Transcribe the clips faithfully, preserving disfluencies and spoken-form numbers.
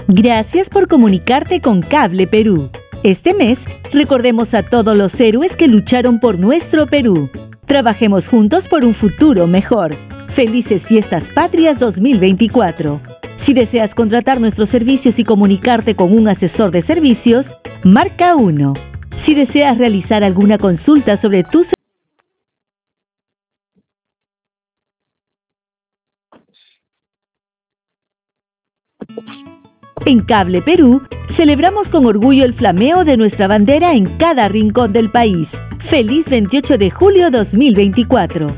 Gracias por comunicarte con Cable Perú. Este mes, recordemos a todos los héroes que lucharon por nuestro Perú. Trabajemos juntos por un futuro mejor. Felices Fiestas Patrias dos mil veinticuatro. Si deseas contratar nuestros servicios y comunicarte con un asesor de servicios, marca uno. Si deseas realizar alguna consulta sobre tus En Cable Perú, celebramos con orgullo el flameo de nuestra bandera en cada rincón del país. ¡Feliz veintiocho de julio dos mil veinticuatro!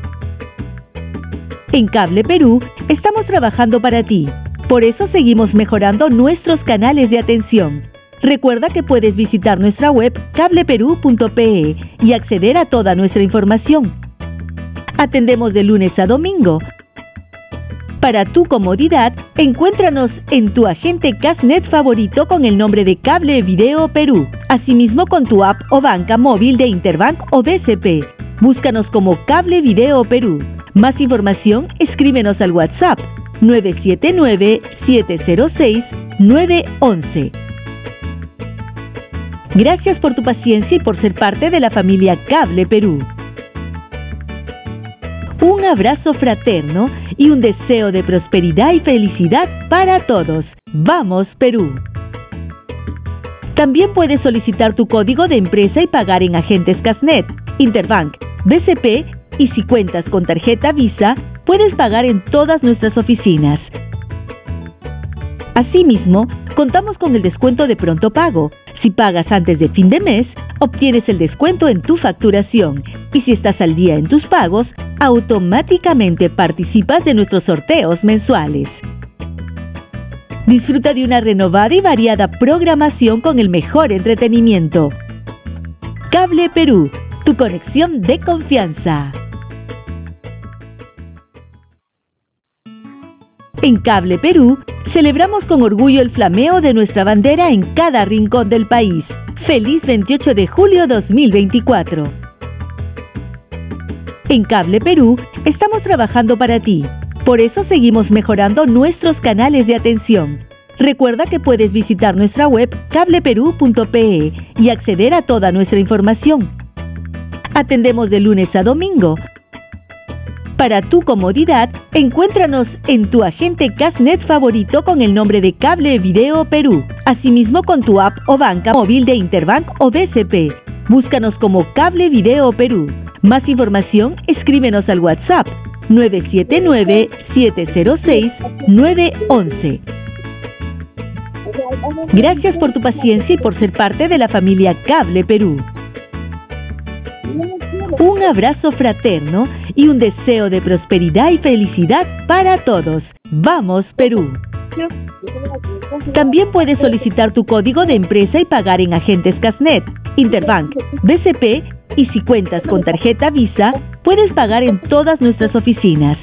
En Cable Perú, estamos trabajando para ti. Por eso seguimos mejorando nuestros canales de atención. Recuerda que puedes visitar nuestra web cable perú punto pe y acceder a toda nuestra información. Atendemos de lunes a domingo. Para tu comodidad, encuéntranos en tu agente Cashnet favorito con el nombre de Cable Video Perú. Asimismo con tu app o banca móvil de Interbank o B C P. Búscanos como Cable Video Perú. Más información, escríbenos al WhatsApp nueve siete nueve, siete cero seis, nueve uno uno. Gracias por tu paciencia y por ser parte de la familia Cable Perú. Un abrazo fraterno y un deseo de prosperidad y felicidad para todos. ¡Vamos, Perú! También puedes solicitar tu código de empresa y pagar en agentes Cashnet, Interbank, B C P y si cuentas con tarjeta Visa, puedes pagar en todas nuestras oficinas. Asimismo, contamos con el descuento de pronto pago. Si pagas antes de fin de mes, obtienes el descuento en tu facturación. Y si estás al día en tus pagos, automáticamente participas de nuestros sorteos mensuales. Disfruta de una renovada y variada programación con el mejor entretenimiento. Cable Perú, tu conexión de confianza. En Cable Perú, celebramos con orgullo el flameo de nuestra bandera en cada rincón del país. ¡Feliz veintiocho de julio dos mil veinticuatro! En Cable Perú, estamos trabajando para ti. Por eso seguimos mejorando nuestros canales de atención. Recuerda que puedes visitar nuestra web cable perú punto pe y acceder a toda nuestra información. Atendemos de lunes a domingo. Para tu comodidad, encuéntranos en tu agente Cashnet favorito con el nombre de Cable Video Perú. Asimismo con tu app o banca móvil de Interbank o B C P. Búscanos como Cable Video Perú. Más información, escríbenos al WhatsApp nueve siete nueve, siete cero seis, nueve uno uno. Gracias por tu paciencia y por ser parte de la familia Cable Perú. Un abrazo fraterno y un deseo de prosperidad y felicidad para todos. ¡Vamos, Perú! También puedes solicitar tu código de empresa y pagar en agentes Cashnet, Interbank, B C P y si cuentas con tarjeta Visa, puedes pagar en todas nuestras oficinas.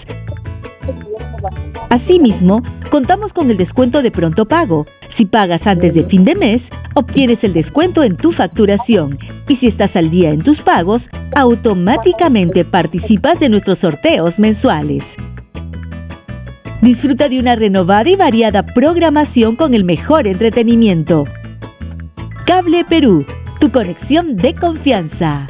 Asimismo, contamos con el descuento de pronto pago. Si pagas antes de fin de mes, obtienes el descuento en tu facturación. Y si estás al día en tus pagos, automáticamente participas de nuestros sorteos mensuales. Disfruta de una renovada y variada programación con el mejor entretenimiento. Cable Perú, tu conexión de confianza.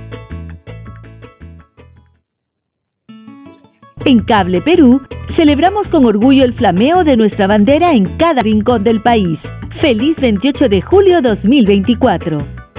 En Cable Perú, celebramos con orgullo el flameo de nuestra bandera en cada rincón del país. ¡Feliz veintiocho de julio dos mil veinticuatro!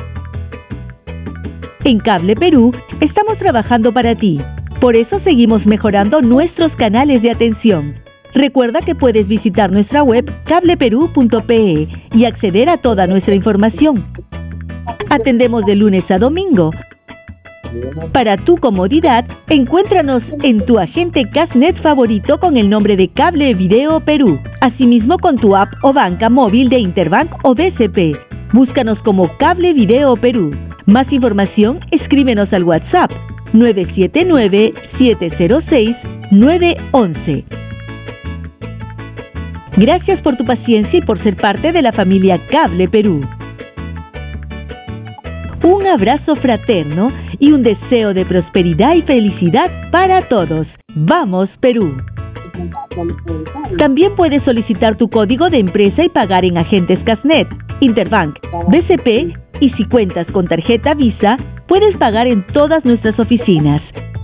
En Cable Perú, estamos trabajando para ti. Por eso seguimos mejorando nuestros canales de atención. Recuerda que puedes visitar nuestra web cable perú punto pe y acceder a toda nuestra información. Atendemos de lunes a domingo. Para tu comodidad, encuéntranos en tu agente Cashnet favorito con el nombre de Cable Video Perú. Asimismo con tu app o banca móvil de Interbank o B C P. Búscanos como Cable Video Perú. Más información, escríbenos al WhatsApp nueve siete nueve, siete cero seis, nueve uno uno. Gracias por tu paciencia y por ser parte de la familia Cable Perú. Un abrazo fraterno y un deseo de prosperidad y felicidad para todos. ¡Vamos, Perú! También puedes solicitar tu código de empresa y pagar en agentes Casnet, Interbank, B C P y si cuentas con tarjeta Visa, puedes pagar en todas nuestras oficinas.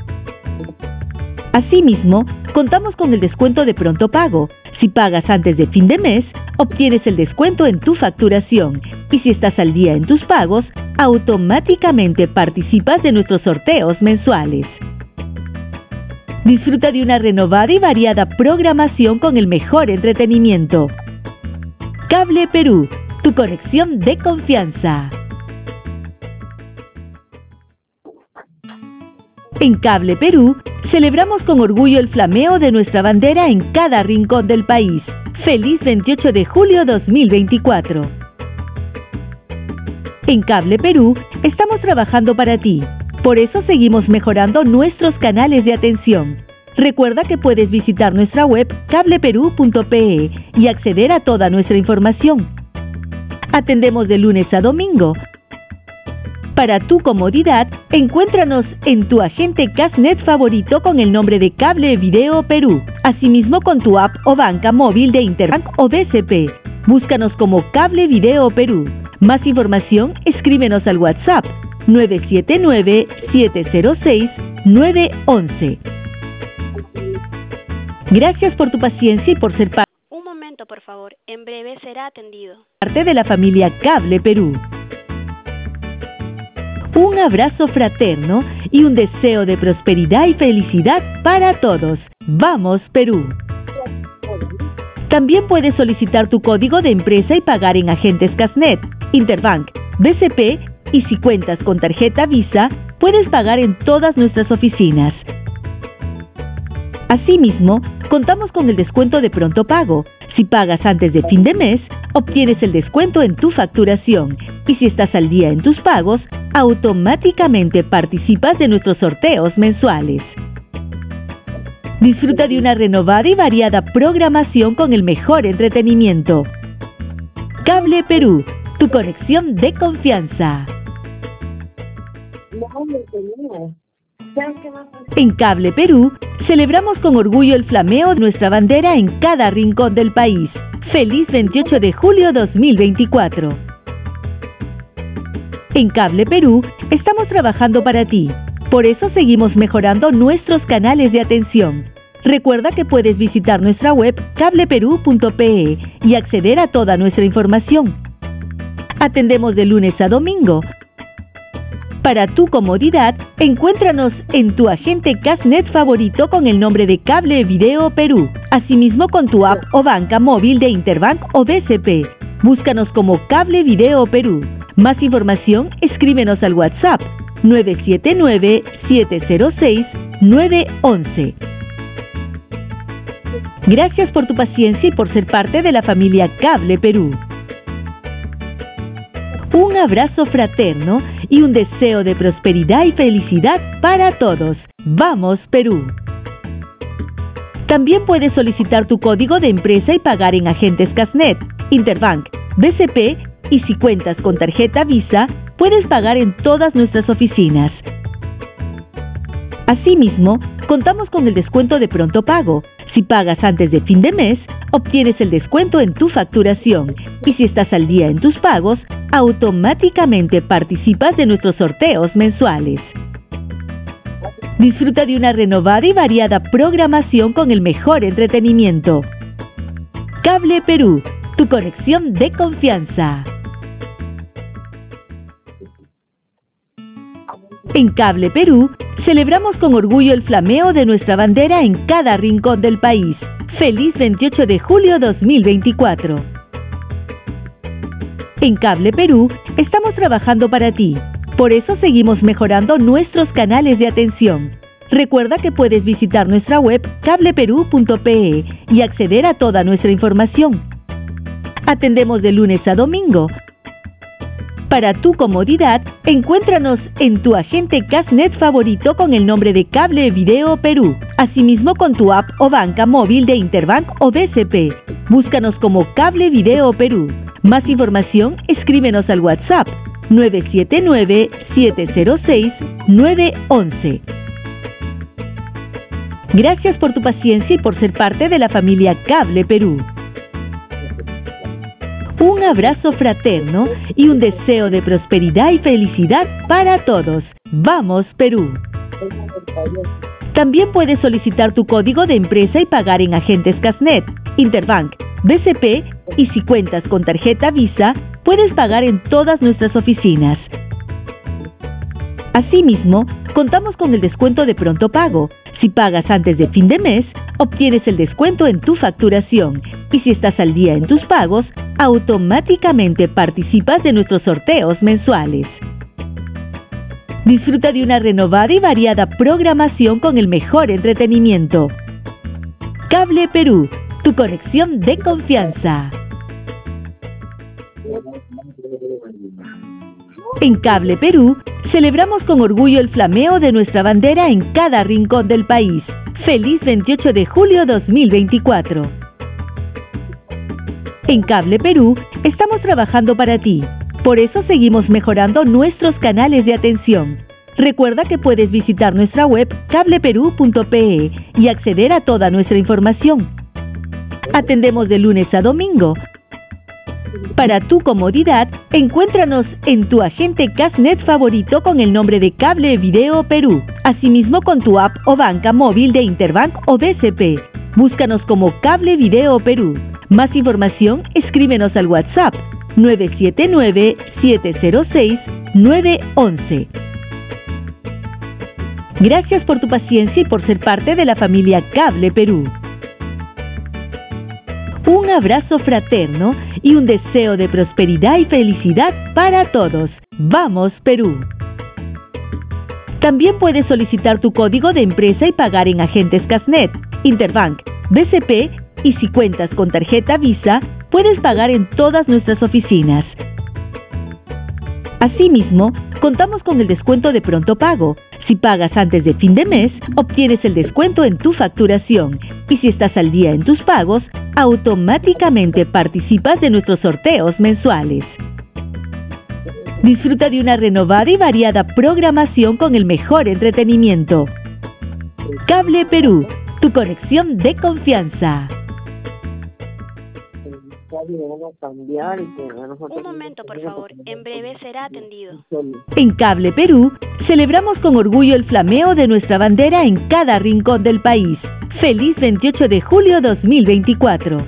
Asimismo, contamos con el descuento de pronto pago. Si pagas antes de fin de mes, obtienes el descuento en tu facturación y si estás al día en tus pagos, automáticamente participas de nuestros sorteos mensuales. Disfruta de una renovada y variada programación con el mejor entretenimiento. Cable Perú, tu conexión de confianza. En Cable Perú, celebramos con orgullo el flameo de nuestra bandera en cada rincón del país. ¡Feliz veintiocho de julio dos mil veinticuatro! En Cable Perú, estamos trabajando para ti. Por eso seguimos mejorando nuestros canales de atención. Recuerda que puedes visitar nuestra web cable perú punto pe y acceder a toda nuestra información. Atendemos de lunes a domingo. Para tu comodidad, encuéntranos en tu agente Casnet favorito con el nombre de Cable Video Perú. Asimismo con tu app o banca móvil de Interbank o B C P. Búscanos como Cable Video Perú. Más información, escríbenos al WhatsApp nueve siete nueve, siete cero seis, nueve uno uno. Gracias por tu paciencia y por ser parte. Un momento, por favor. En breve será atendido. Parte de la familia Cable Perú. Un abrazo fraterno y un deseo de prosperidad y felicidad para todos. ¡Vamos, Perú! También puedes solicitar tu código de empresa y pagar en agentes Casnet, Interbank, B C P y si cuentas con tarjeta Visa, puedes pagar en todas nuestras oficinas. Asimismo, contamos con el descuento de pronto pago. Si pagas antes de fin de mes, obtienes el descuento en tu facturación y si estás al día en tus pagos, automáticamente participas de nuestros sorteos mensuales. Disfruta de una renovada y variada programación con el mejor entretenimiento. Cable Perú, tu conexión de confianza. En Cable Perú, celebramos con orgullo el flameo de nuestra bandera en cada rincón del país. ¡Feliz veintiocho de julio dos mil veinticuatro! En Cable Perú, estamos trabajando para ti. Por eso seguimos mejorando nuestros canales de atención. Recuerda que puedes visitar nuestra web cable perú punto pe y acceder a toda nuestra información. Atendemos de lunes a domingo. Para tu comodidad, encuéntranos en tu agente Casnet favorito con el nombre de Cable Video Perú. Asimismo con tu app o banca móvil de Interbank o B C P. Búscanos como Cable Video Perú. Más información, escríbenos al WhatsApp nueve siete nueve, siete cero seis, nueve uno uno. Gracias por tu paciencia y por ser parte de la familia Cable Perú. Un abrazo fraterno y un deseo de prosperidad y felicidad para todos. ¡Vamos, Perú! También puedes solicitar tu código de empresa y pagar en agentes Casnet, Interbank, B C P y si cuentas con tarjeta Visa, puedes pagar en todas nuestras oficinas. Asimismo, contamos con el descuento de pronto pago. Si pagas antes de fin de mes, obtienes el descuento en tu facturación y si estás al día en tus pagos, automáticamente participas de nuestros sorteos mensuales. Disfruta de una renovada y variada programación con el mejor entretenimiento. Cable Perú, tu conexión de confianza. En Cable Perú, celebramos con orgullo el flameo de nuestra bandera en cada rincón del país. ¡Feliz veintiocho de julio dos mil veinticuatro! En Cable Perú, estamos trabajando para ti. Por eso seguimos mejorando nuestros canales de atención. Recuerda que puedes visitar nuestra web cable perú punto pe y acceder a toda nuestra información. Atendemos de lunes a domingo. Para tu comodidad, encuéntranos en tu agente Casnet favorito con el nombre de Cable Video Perú. Asimismo con tu app o banca móvil de Interbank o B C P. Búscanos como Cable Video Perú. Más información, escríbenos al WhatsApp nueve siete nueve, siete cero seis, nueve uno uno. Gracias por tu paciencia y por ser parte de la familia Cable Perú. Un abrazo fraterno y un deseo de prosperidad y felicidad para todos. ¡Vamos, Perú! También puedes solicitar tu código de empresa y pagar en agentes Casnet, Interbank, B C P y si cuentas con tarjeta Visa, puedes pagar en todas nuestras oficinas. Asimismo, contamos con el descuento de pronto pago. Si pagas antes de fin de mes, obtienes el descuento en tu facturación. Y si estás al día en tus pagos, automáticamente participas de nuestros sorteos mensuales. Disfruta de una renovada y variada programación con el mejor entretenimiento. Cable Perú, tu conexión de confianza. En Cable Perú, celebramos con orgullo el flameo de nuestra bandera en cada rincón del país. ¡Feliz veintiocho de julio dos mil veinticuatro! En Cable Perú, estamos trabajando para ti. Por eso seguimos mejorando nuestros canales de atención. Recuerda que puedes visitar nuestra web cable perú punto pe y acceder a toda nuestra información. Atendemos de lunes a domingo. Para tu comodidad, encuéntranos en tu agente Casnet favorito con el nombre de Cable Video Perú. Asimismo con tu app o banca móvil de Interbank o B C P. Búscanos como Cable Video Perú. Más información, escríbenos al WhatsApp nueve siete nueve, siete cero seis, nueve uno uno. Gracias por tu paciencia y por ser parte de la familia Cable Perú. Un abrazo fraterno y un deseo de prosperidad y felicidad para todos. ¡Vamos, Perú! También puedes solicitar tu código de empresa y pagar en agentes Casnet, Interbank, B C P y si cuentas con tarjeta Visa, puedes pagar en todas nuestras oficinas. Asimismo, contamos con el descuento de pronto pago. Si pagas antes de fin de mes, obtienes el descuento en tu facturación. Y si estás al día en tus pagos, automáticamente participas de nuestros sorteos mensuales. Disfruta de una renovada y variada programación con el mejor entretenimiento. Cable Perú, tu conexión de confianza. Un momento, por favor. En breve será atendido. En Cable Perú, celebramos con orgullo el flameo de nuestra bandera en cada rincón del país. ¡Feliz veintiocho de julio dos mil veinticuatro!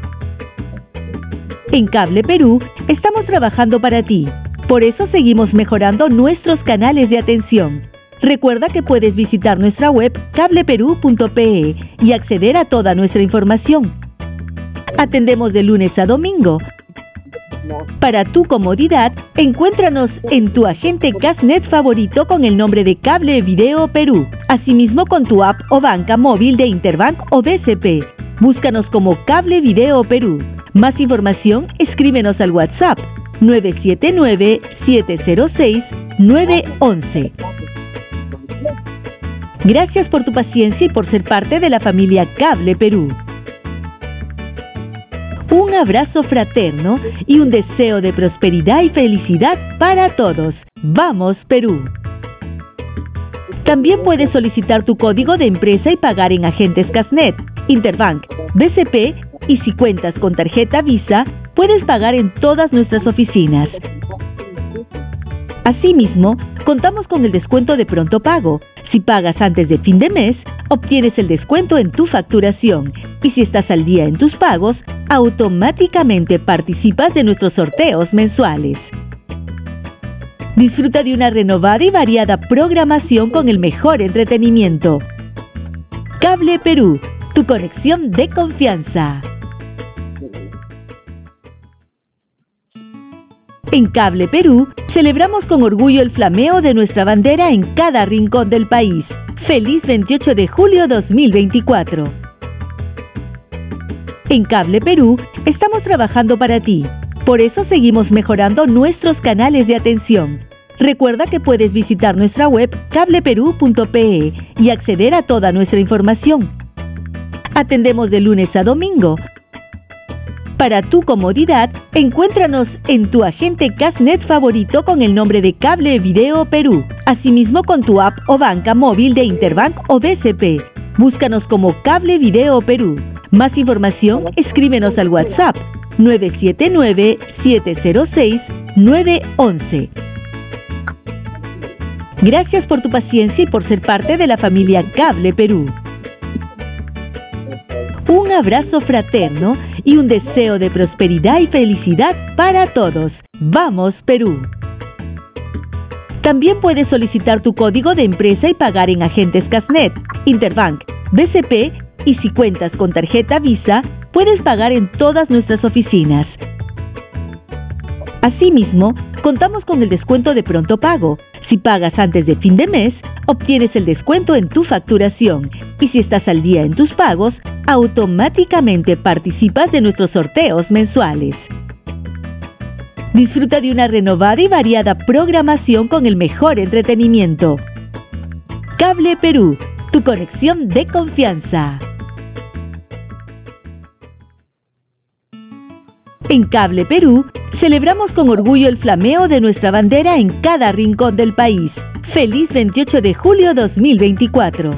En Cable Perú, estamos trabajando para ti. Por eso seguimos mejorando nuestros canales de atención. Recuerda que puedes visitar nuestra web cable perú punto pe y acceder a toda nuestra información. Atendemos de lunes a domingo. Para tu comodidad, encuéntranos en tu agente Casnet favorito con el nombre de Cable Video Perú. Asimismo con tu app o banca móvil de Interbank o B C P. Búscanos como Cable Video Perú. Más información, escríbenos al WhatsApp nueve siete nueve, siete cero seis, nueve uno uno. Gracias por tu paciencia y por ser parte de la familia Cable Perú. Un abrazo fraterno y un deseo de prosperidad y felicidad para todos. ¡Vamos, Perú! También puedes solicitar tu código de empresa y pagar en agentes Casnet, Interbank, B C P y si cuentas con tarjeta Visa, puedes pagar en todas nuestras oficinas. Asimismo, contamos con el descuento de pronto pago. Si pagas antes de fin de mes, obtienes el descuento en tu facturación. Y si estás al día en tus pagos, automáticamente participas de nuestros sorteos mensuales. Disfruta de una renovada y variada programación con el mejor entretenimiento. Cable Perú, tu conexión de confianza. En Cable Perú, celebramos con orgullo el flameo de nuestra bandera en cada rincón del país. ¡Feliz veintiocho de julio dos mil veinticuatro! En Cable Perú, estamos trabajando para ti. Por eso seguimos mejorando nuestros canales de atención. Recuerda que puedes visitar nuestra web cable perú punto pe y acceder a toda nuestra información. Atendemos de lunes a domingo. Para tu comodidad, encuéntranos en tu agente Casnet favorito con el nombre de Cable Video Perú. Asimismo con tu app o banca móvil de Interbank o B C P. Búscanos como Cable Video Perú. Más información, escríbenos al WhatsApp nueve siete nueve, siete cero seis, nueve uno uno. Gracias por tu paciencia y por ser parte de la familia Cable Perú. Un abrazo fraterno y un deseo de prosperidad y felicidad para todos. ¡Vamos, Perú! También puedes solicitar tu código de empresa y pagar en agentes Casnet, Interbank, B C P y si cuentas con tarjeta Visa, puedes pagar en todas nuestras oficinas. Asimismo, contamos con el descuento de pronto pago. Si pagas antes de fin de mes, obtienes el descuento en tu facturación. Y si estás al día en tus pagos, automáticamente participas de nuestros sorteos mensuales. Disfruta de una renovada y variada programación con el mejor entretenimiento. Cable Perú, tu conexión de confianza. En Cable Perú, celebramos con orgullo el flameo de nuestra bandera en cada rincón del país. ¡Feliz veintiocho de julio dos mil veinticuatro!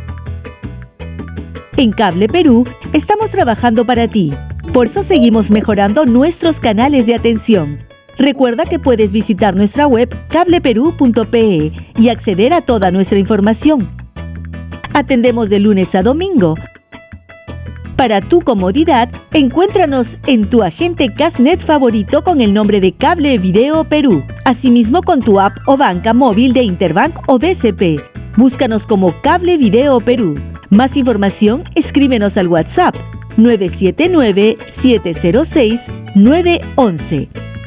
En Cable Perú, estamos trabajando para ti. Por eso seguimos mejorando nuestros canales de atención. Recuerda que puedes visitar nuestra web cable perú punto pe y acceder a toda nuestra información. Atendemos de lunes a domingo. Para tu comodidad, encuéntranos en tu agente Casnet favorito con el nombre de Cable Video Perú. Asimismo con tu app o banca móvil de Interbank o B C P. Búscanos como Cable Video Perú. Más información, escríbenos al WhatsApp nueve siete nueve, siete cero seis, nueve uno uno.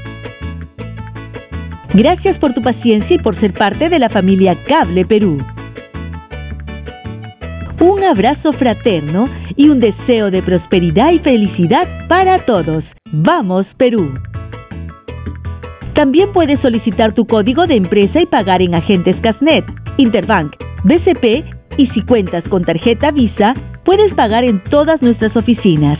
Gracias por tu paciencia y por ser parte de la familia Cable Perú. Un abrazo fraterno y un deseo de prosperidad y felicidad para todos. ¡Vamos, Perú! También puedes solicitar tu código de empresa y pagar en agentes Casnet, Interbank, B C P y si cuentas con tarjeta Visa, puedes pagar en todas nuestras oficinas.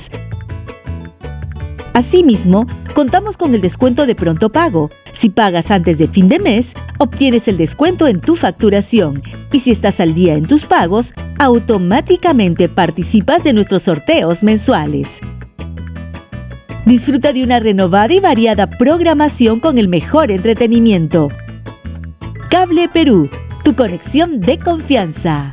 Asimismo, contamos con el descuento de pronto pago. Si pagas antes de fin de mes, obtienes el descuento en tu facturación. Y si estás al día en tus pagos, automáticamente participas de nuestros sorteos mensuales. Disfruta de una renovada y variada programación con el mejor entretenimiento. Cable Perú, tu conexión de confianza.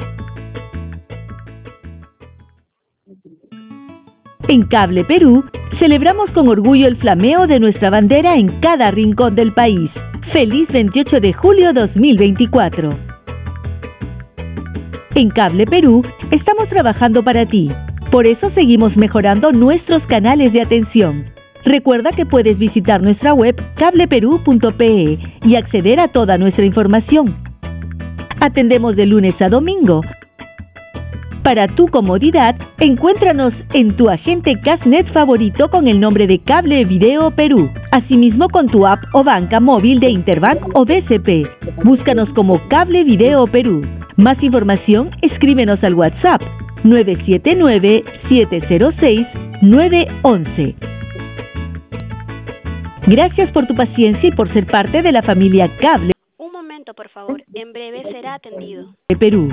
En Cable Perú, celebramos con orgullo el flameo de nuestra bandera en cada rincón del país. ¡Feliz veintiocho de julio dos mil veinticuatro! En Cable Perú, estamos trabajando para ti. Por eso seguimos mejorando nuestros canales de atención. Recuerda que puedes visitar nuestra web cable perú punto pe y acceder a toda nuestra información. Atendemos de lunes a domingo. Para tu comodidad, encuéntranos en tu agente Casnet favorito con el nombre de Cable Video Perú. Asimismo con tu app o banca móvil de Interbank o B C P. Búscanos como Cable Video Perú. Más información, escríbenos al WhatsApp nueve siete nueve, siete cero seis, nueve uno uno. Gracias por tu paciencia y por ser parte de la familia Cable. Un momento, por favor. En breve será atendido. De Perú.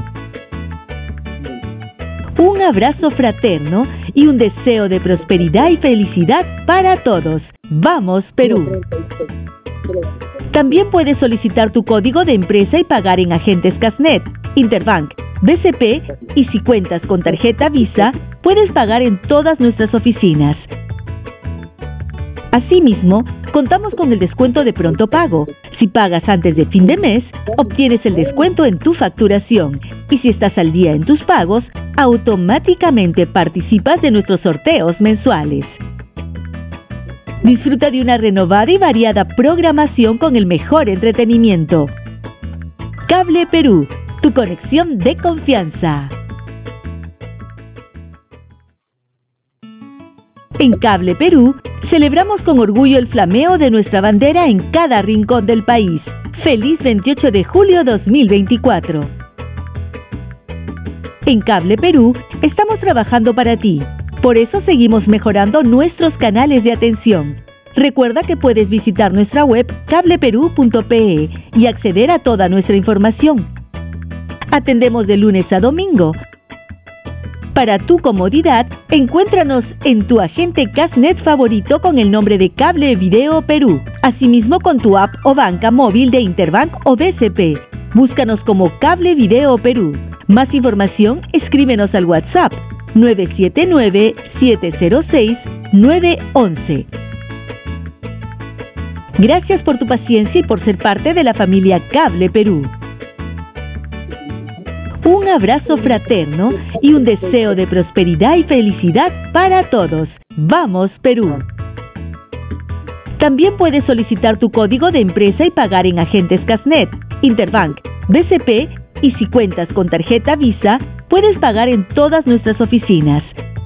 Un abrazo fraterno y un deseo de prosperidad y felicidad para todos. ¡Vamos, Perú! También puedes solicitar tu código de empresa y pagar en agentes Casnet, Interbank, B C P y si cuentas con tarjeta Visa, puedes pagar en todas nuestras oficinas. Asimismo, contamos con el descuento de pronto pago. Si pagas antes de fin de mes, obtienes el descuento en tu facturación. Y si estás al día en tus pagos, automáticamente participas de nuestros sorteos mensuales. Disfruta de una renovada y variada programación con el mejor entretenimiento. Cable Perú, tu conexión de confianza. En Cable Perú, celebramos con orgullo el flameo de nuestra bandera en cada rincón del país. ¡Feliz veintiocho de julio dos mil veinticuatro! En Cable Perú, estamos trabajando para ti. Por eso seguimos mejorando nuestros canales de atención. Recuerda que puedes visitar nuestra web cable perú punto pe y acceder a toda nuestra información. Atendemos de lunes a domingo. Para tu comodidad, encuéntranos en tu agente Cashnet favorito con el nombre de Cable Video Perú. Asimismo con tu app o banca móvil de Interbank o B C P. Búscanos como Cable Video Perú. Más información, escríbenos al WhatsApp nueve siete nueve, siete cero seis, nueve uno uno. Gracias por tu paciencia y por ser parte de la familia Cable Perú. Un abrazo fraterno y un deseo de prosperidad y felicidad para todos. ¡Vamos, Perú! También puedes solicitar tu código de empresa y pagar en agentes Cashnet, Interbank, B C P y si cuentas con tarjeta Visa, puedes pagar en todas nuestras oficinas.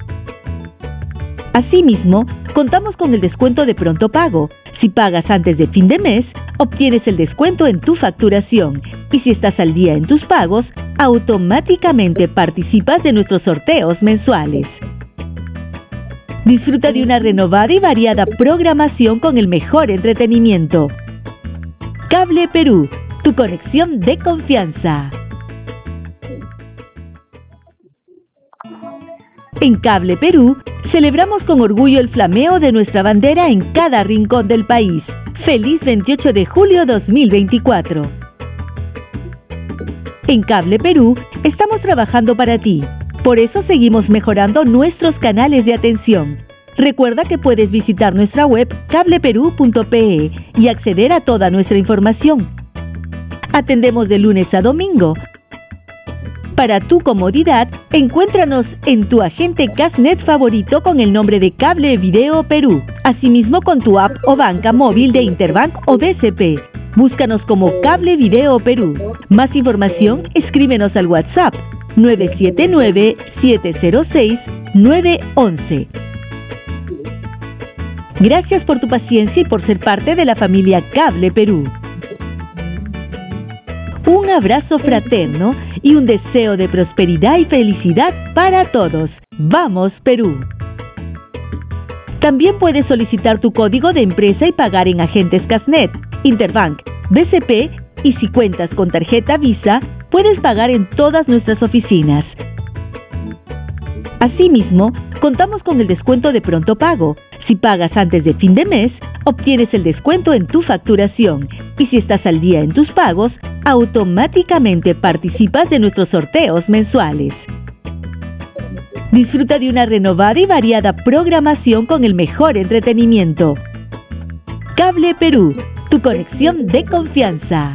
Asimismo, contamos con el descuento de pronto pago. Si pagas antes de fin de mes, obtienes el descuento en tu facturación. Y si estás al día en tus pagos, automáticamente participas de nuestros sorteos mensuales. Disfruta de una renovada y variada programación con el mejor entretenimiento. Cable Perú, tu conexión de confianza. En Cable Perú, celebramos con orgullo el flameo de nuestra bandera en cada rincón del país. ¡Feliz veintiocho de julio dos mil veinticuatro! En Cable Perú, estamos trabajando para ti. Por eso seguimos mejorando nuestros canales de atención. Recuerda que puedes visitar nuestra web cable perú punto pe y acceder a toda nuestra información. Atendemos de lunes a domingo. Para tu comodidad, encuéntranos en tu agente Cashnet favorito con el nombre de Cable Video Perú. Asimismo con tu app o banca móvil de Interbank o B C P. Búscanos como Cable Video Perú. Más información, escríbenos al WhatsApp nueve siete nueve, siete cero seis, nueve uno uno. Gracias por tu paciencia y por ser parte de la familia Cable Perú. Un abrazo fraterno y un deseo de prosperidad y felicidad para todos. ¡Vamos, Perú! También puedes solicitar tu código de empresa y pagar en agentes Cashnet, Interbank, B C P y si cuentas con tarjeta Visa, puedes pagar en todas nuestras oficinas. Asimismo, contamos con el descuento de pronto pago. Si pagas antes de fin de mes, obtienes el descuento en tu facturación. Y si estás al día en tus pagos, automáticamente participas de nuestros sorteos mensuales. Disfruta de una renovada y variada programación con el mejor entretenimiento. Cable Perú, tu conexión de confianza.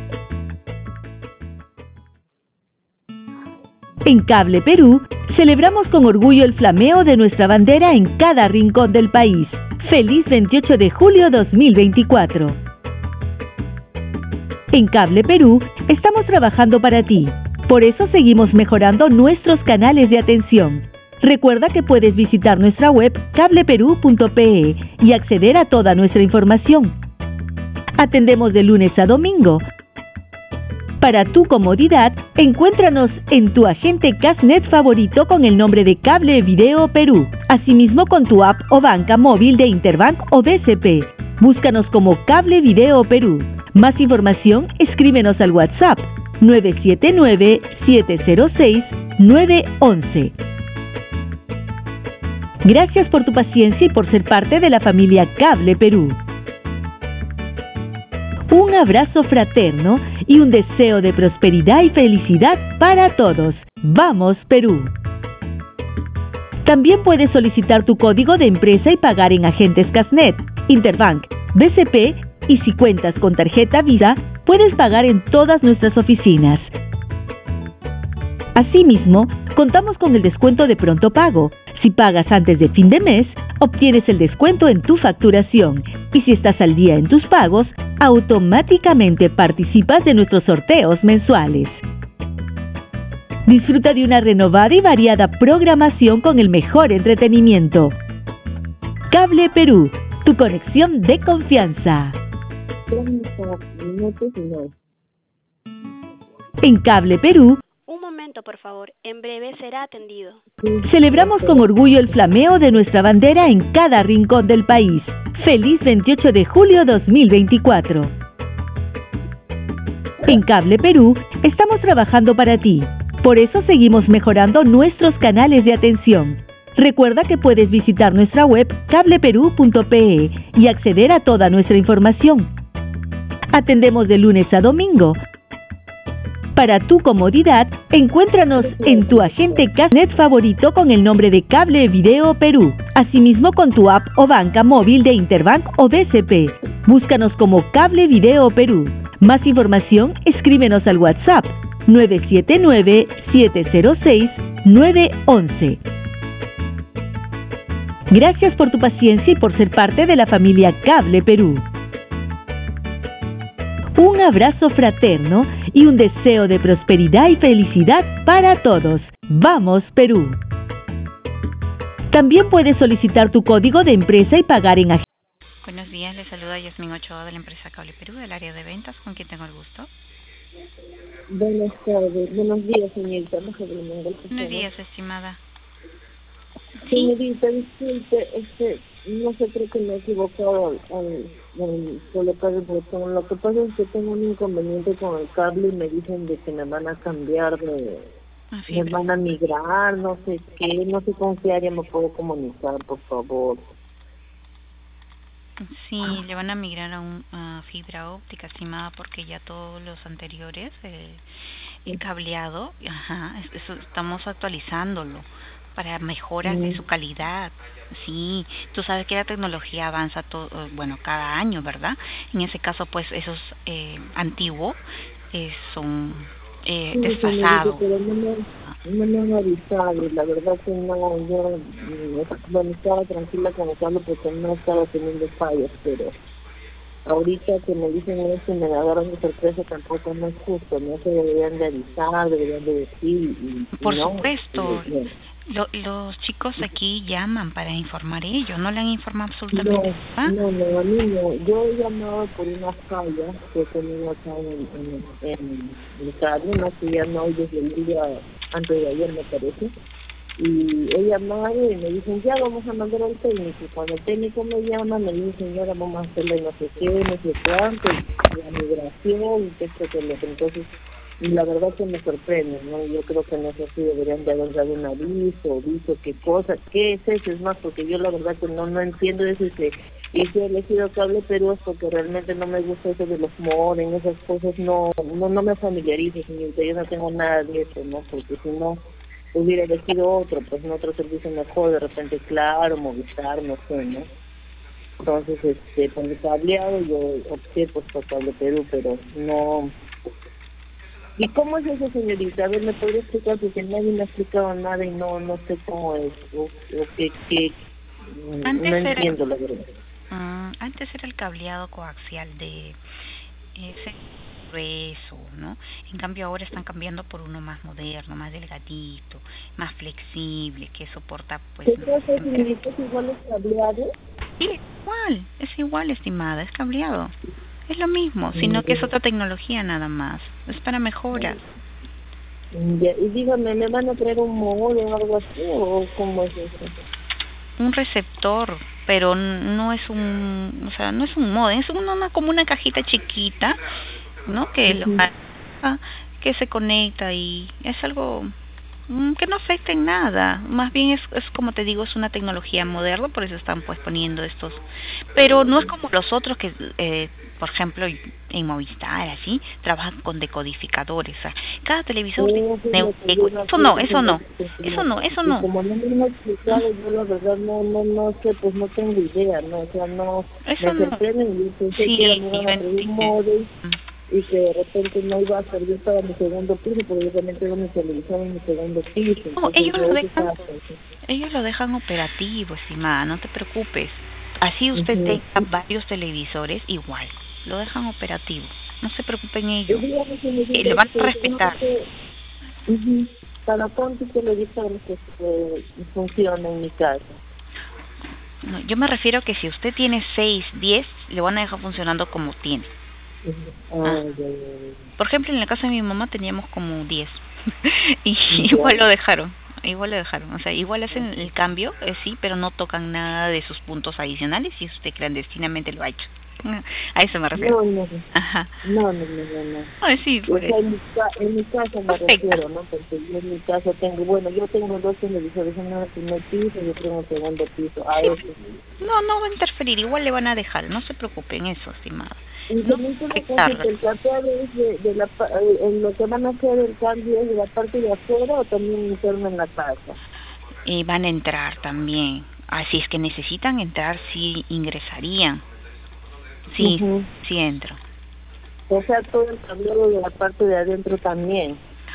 En Cable Perú, celebramos con orgullo el flameo de nuestra bandera en cada rincón del país. ¡Feliz veintiocho de julio dos mil veinticuatro! En Cable Perú, estamos trabajando para ti. Por eso seguimos mejorando nuestros canales de atención. Recuerda que puedes visitar nuestra web cable perú punto pe y acceder a toda nuestra información. Atendemos de lunes a domingo. Para tu comodidad, encuéntranos en tu agente Cashnet favorito con el nombre de Cable Video Perú. Asimismo con tu app o banca móvil de Interbank o B C P. Búscanos como Cable Video Perú. Más información, escríbenos al WhatsApp nueve siete nueve, siete cero seis, nueve uno uno. Gracias por tu paciencia y por ser parte de la familia Cable Perú. Un abrazo fraterno y un deseo de prosperidad y felicidad para todos. ¡Vamos, Perú! También puedes solicitar tu código de empresa y pagar en agentes Cashnet, Interbank, B C P y si cuentas con tarjeta Visa, puedes pagar en todas nuestras oficinas. Asimismo, contamos con el descuento de pronto pago. Si pagas antes de fin de mes, obtienes el descuento en tu facturación. Y si estás al día en tus pagos, automáticamente participas de nuestros sorteos mensuales. Disfruta de una renovada y variada programación con el mejor entretenimiento. Cable Perú, tu conexión de confianza. En Cable Perú, un momento, por favor. En breve será atendido. Celebramos con orgullo el flameo de nuestra bandera en cada rincón del país. ¡Feliz veintiocho de julio dos mil veinticuatro! En Cable Perú, estamos trabajando para ti. Por eso seguimos mejorando nuestros canales de atención. Recuerda que puedes visitar nuestra web cable perú punto pe y acceder a toda nuestra información. Atendemos de lunes a domingo. Para tu comodidad, encuéntranos en tu agente Casnet favorito con el nombre de Cable Video Perú. Asimismo con tu app o banca móvil de Interbank o B C P. Búscanos como Cable Video Perú. Más información, escríbenos al WhatsApp nueve siete nueve, siete cero seis, nueve uno uno. Gracias por tu paciencia y por ser parte de la familia Cable Perú. Un abrazo fraterno y un deseo de prosperidad y felicidad para todos. ¡Vamos, Perú! También puedes solicitar tu código de empresa y pagar en agencia. Buenos días, les saluda Yasmin Ochoa de la empresa Cable Perú, del área de ventas. ¿Con quién tengo el gusto? Buenas tardes, buenos días, señorita. Buenos días, estimada. Señorita, disculpe, este, no sé, creo que me he equivocado al, al, al colocar el botón. Lo que pasa es que tengo un inconveniente con el cable y me dicen de que me van a cambiar de... Ah, me van a migrar, no sé qué, no sé con qué área me puedo comunicar, por favor. Sí, le van a migrar a, un, a fibra óptica, estimada, porque ya todos los anteriores, eh, el cableado, ajá, eso estamos actualizándolo para mejoras mm. de su calidad. Sí, tú sabes que la tecnología avanza todo, bueno, cada año, ¿verdad? En ese caso, pues, esos eh, antiguos eh, son eh, sí, desfasados. Pero no me, no me han avisado, la verdad que no, yo bueno, estaba tranquila con el cable porque no estaba teniendo fallas, pero ahorita que me dicen eso y me agarran de sorpresa tampoco no es justo, no se deberían de avisar, deberían de decir. Y, Por no, supuesto. y, y, Lo, los chicos aquí llaman para informar ellos, no le han informado absolutamente nada. No, no, no, a mí no. Yo he llamado por una falla que he tenido acá en, en, en, en el cable, no sé, ya no, desde el día antes de ayer me parece. Y he llamado y me dicen, ya vamos a mandar al técnico. Y cuando el técnico me llama, me dice, señora, vamos a hacerle no sé qué, no sé cuánto, la migración, y que esto, que lo que entonces... Y la verdad que me sorprende, ¿no? Yo creo que no sé si deberían de haber dado un aviso, o visto qué cosa, qué es eso, es más, porque yo la verdad que no no entiendo eso y que y si he elegido Cable Perú es porque realmente no me gusta eso de los modems, esas cosas, no no no me familiarizo, señorita, yo no tengo nada de eso, ¿no? Porque si no hubiera elegido otro, pues en otro servicio mejor, de repente Claro, Movistar, no sé, ¿no? Entonces, este, por el cableado yo opté pues por Cable Perú, pero no... ¿Y cómo es eso, señorita? A ver, ¿me podría explicar? Porque nadie me ha explicado nada y no no sé cómo es, o, o que, que no entiendo la verdad. Uh, antes era el cableado coaxial de ese grueso, ¿no? En cambio ahora están cambiando por uno más moderno, más delgadito, más flexible, que soporta pues... ¿Qué cosa, señorita? ¿Es igual el cableado? Sí, igual, es igual, estimada, es cableado. Es lo mismo, sino que es otra tecnología nada más. Es para mejoras. Ya, y dígame, ¿me van a traer un modem o algo así o cómo es eso? Un receptor, pero no es un, o sea, no es un modem, es una, una como una cajita chiquita, ¿no? Que uh-huh. lo, que se conecta y es algo que no afecta en nada, más bien es, es como te digo, es una tecnología moderna, por eso están pues poniendo estos, pero no es como los otros que, eh, por ejemplo, en Movistar, así, trabajan con decodificadores, o sea, cada televisor, no, eso no, eso no, eso no, eso no. Como no me han explicado, yo la verdad no, no, no sé, pues no tengo idea, ¿no? O sea, no, eso me sorprende, no. Yo pensé sí, que era me iban a traer un modem y que de repente no iba a servir para mi segundo piso, porque yo también tengo mi televisión en mi segundo piso. No, ellos lo dejan, ellos lo dejan operativo, estimada, no te preocupes. Así usted uh-huh. tenga varios televisores, igual, lo dejan operativo. No se preocupen ellos, eh, lo van a respetar. Uh-huh. ¿Para cuántos televisores que eh, funcionan en mi casa? No, yo me refiero que si usted tiene seis, diez, le van a dejar funcionando como tiene. Uh-huh. Ah. Por ejemplo, en la casa de mi mamá teníamos como diez y uh-huh. igual lo dejaron, igual lo dejaron, o sea, igual hacen el cambio, eh, sí, pero no tocan nada de sus puntos adicionales y usted clandestinamente lo ha hecho. A eso me refiero. No, no, Ajá. no, no, no, no. no. Ay, sí, O por sea, eso. en mi, ca- en mi casa me refiero, ¿no? Porque yo en mi casa tengo, bueno, yo tengo dos televisores, uno en el primer piso y otro en el segundo piso, a veces. No, no va a interferir, igual le van a dejar, no se preocupen eso, estimada. Y No también se me afectarla. que el capeado es de, de la, pa- eh, en lo que van a hacer el cambio es de la parte de afuera o también interno en la casa. Y van a entrar también. Así es que necesitan entrar, sí ingresarían. Sí, Ujú. sí entro. O sea, todo el cableado de la parte de adentro también.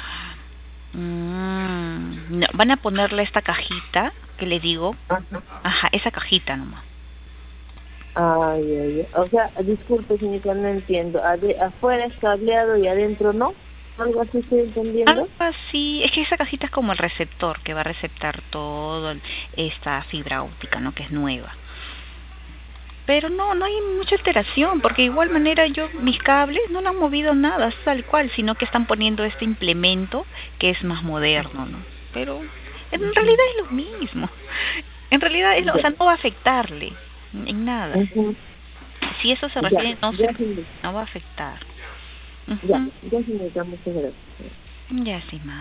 Mm, no, van a ponerle esta cajita que le digo. Ajá. Ajá, esa cajita nomás. Ay, ay, ay. O sea, disculpe, señorita, no entiendo. Ade- afuera es cableado y adentro no. ¿Algo así estoy entendiendo? Algo así, es que esa cajita es como el receptor que va a receptar todo el- esta fibra óptica, ¿no? Que es nueva. Pero no, no hay mucha alteración, porque de igual manera yo, mis cables no lo han movido nada, es tal cual, sino que están poniendo este implemento que es más moderno, ¿no? Pero en realidad es lo mismo. En realidad, es lo, o sea, no va a afectarle en nada. Ujú. Si eso se Ya, refiere, no, ya, se, sí. no va a afectar. Ya, Ujú. ya, señorita, muchas gracias. Ya, sí, ma.